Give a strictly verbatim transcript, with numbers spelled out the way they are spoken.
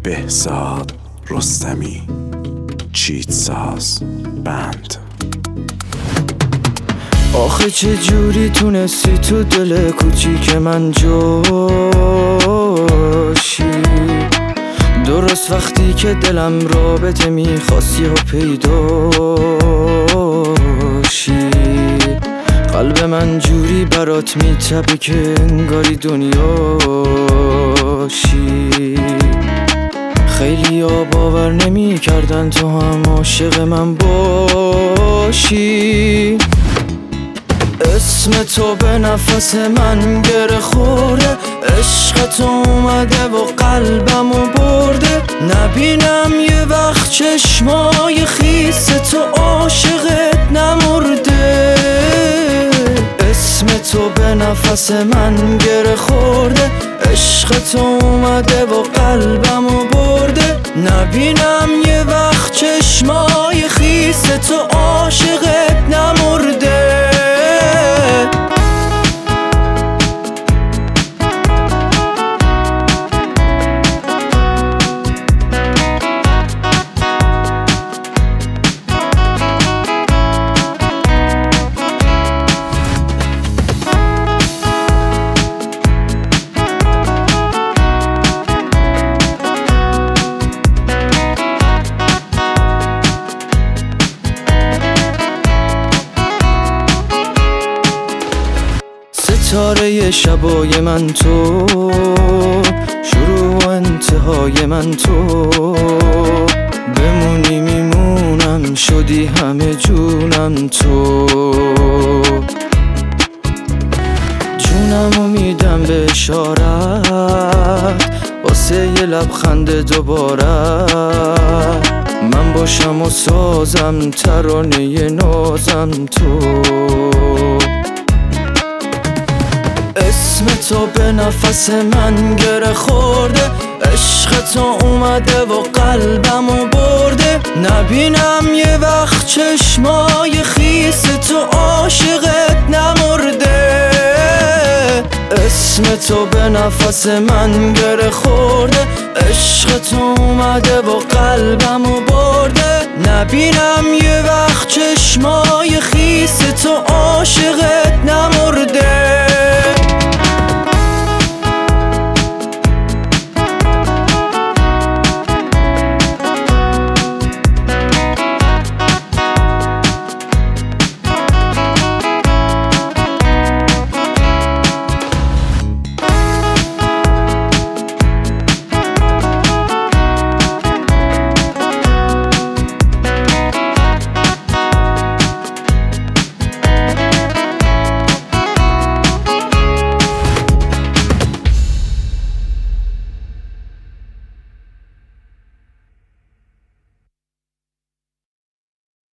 بهزاد رستمی، چیتساز بند. آخه چه جوری تونستی تو دل کوچیک من جاشی؟ درست وقتی که دلم رابطه میخواستی و پیداشی. قلب من جوری برات میتبه که انگاری دنیاشی. خیلی ها باور نمی کردن تو هم عاشق من باشی. اسم تو به نفس من گره خورده، عشق تو اومده و قلبمو برده. نبینم یه وقت چشمای خیس تو عاشقت نمرده. اسم تو به نفس من گره خورده، عشق تو اومده و قلبمو برده. نبینم یه وقت چشمای خیس تو عاشقت نمرده. ستاره شبای من تو، شروع و انتهای من تو. بمونی میمونم، شدی همه جونم تو. جونمو میدم به اشارت واسه یه لبخند دوباره. من باشم و سازم ترانه نازم تو. اسم تو به نفس من گره خورده، عشق تو اومده و قلبمو برده. نبینم یه وقت چشمای خیس تو عاشقت نمرده. اسم تو به نفس من گره خورده، عشق تو اومده و قلبمو برده. نبینم یه وقت چشمای خیس تو عاشقت